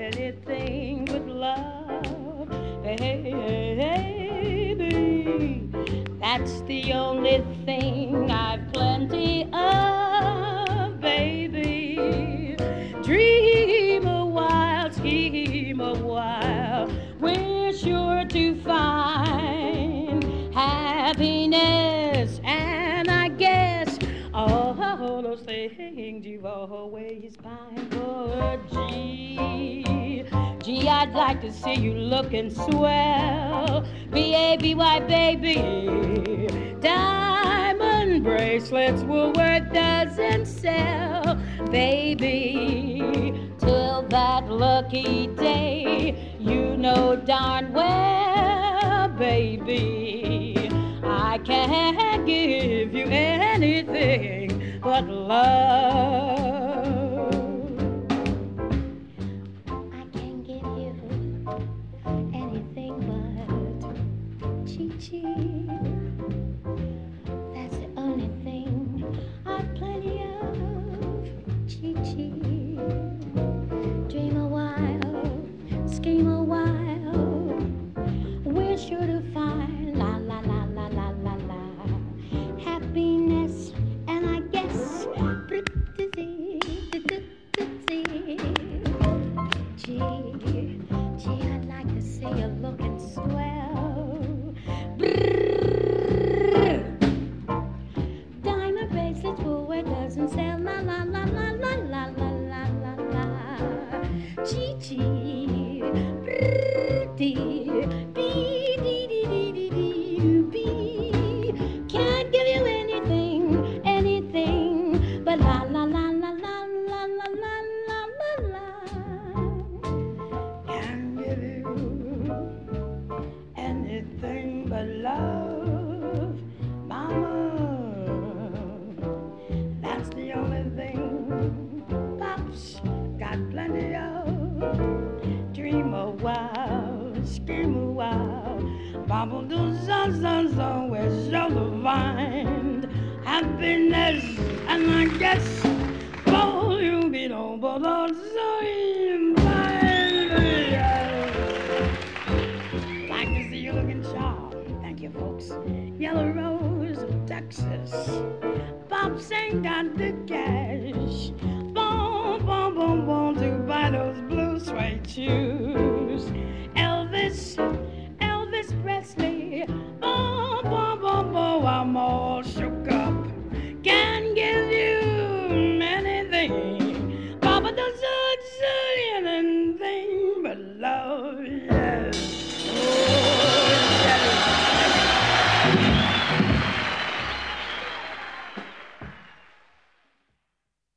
anything but love, baby. That's the only thing I've plenty of, baby. Dream a while, scheme a while, we're sure to find happiness, and I guess all those things you've always pined for. Gee, I'd like to see you looking swell. B-A-B-Y, baby. Diamond bracelets Woolworth doesn't sell, baby. Till that lucky day, you know darn well, baby, I can't give you anything but love. I can't give you anything but chi-chi. That's the only thing I've plenty of, chi-chi. Dream a while, scheme a while, we're sure to find la la la la la la la happiness, and I guess gee, I'd like to see you looking swell. Brrr. Diamond bracelets, Woolworth doesn't sell. La la la la la la la la la la. Gee, pretty, bee dee dee dee dee dee bee. Can't give you anything but la la la la la la la la la la la. Can't give you anything but love, mama. That's the only thing Pops got plenty of. Dream a while, scheme a while, bobble do zon zon zon, we're sure to find happiness, and I guess oh you be no but also like to see you looking sharp. Thank you, folks. Yellow Rose of Texas. Pops ain't got the cash. Boom, boom, boom, boom to buy those blue suede shoes. Elvis Presley. Boom, boom, boom, boom. I'm all shook up. Can't give you anything. Papa doesn't.